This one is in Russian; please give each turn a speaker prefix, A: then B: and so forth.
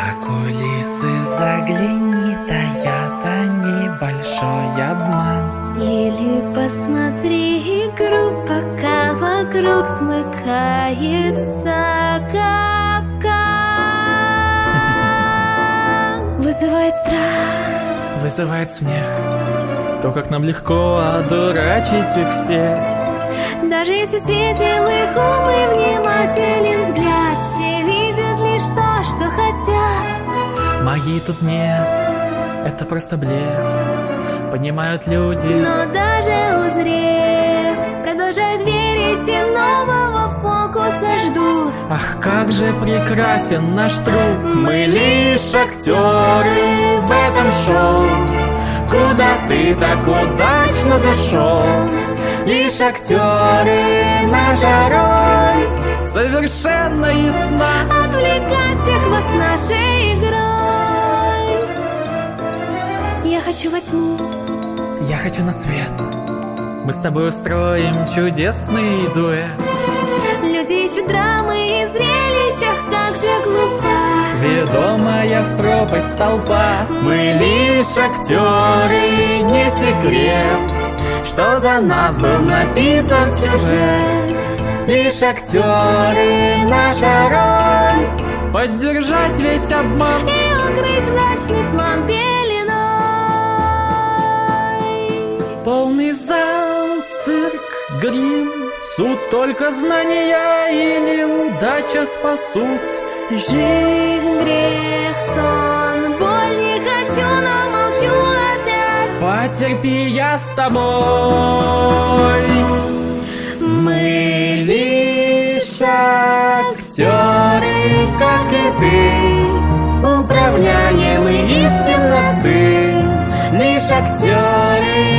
A: За кулисы загляни, таят небольшой обман.
B: Или посмотри игру, пока вокруг смыкается капкан. Вызывает страх,
A: Вызывает смех то, как нам легко одурачить их всех.
B: даже если светил их ум и внимателен взгляд, все видят лишь то, что хотят.
A: Магии тут нет, это просто блеф. Понимают люди,
B: Но даже узрев, продолжают верить и нового фокуса ждут.
A: ах, как же прекрасен наш труд. Мы лишь актеры в этом шоу. Куда ты так удачно зашел? Лишь актеры, наша роль совершенно ясна.
B: Отвлекать всех вас нашей игрой. Я хочу во тьму,
A: Я хочу на свет. Мы с тобой устроим чудесный дуэт.
B: люди ищут драмы и зрелищах, как же глупа.
A: Ведомая в пропасть толпа. Мы лишь актеры, не секрет, что за нас был написан сюжет. Лишь актеры, наша роль поддержать весь обман
B: И укрыть мрачный план пеленой.
A: Полный зал, цирк, грим, суд, только знания или удача спасут.
B: Жизнь, грех, сон, боль не хочу, но молчу опять.
A: Потерпи, я с тобой. Мы лишь актеры, как и ты, управляемы из темноты. Лишь актеры,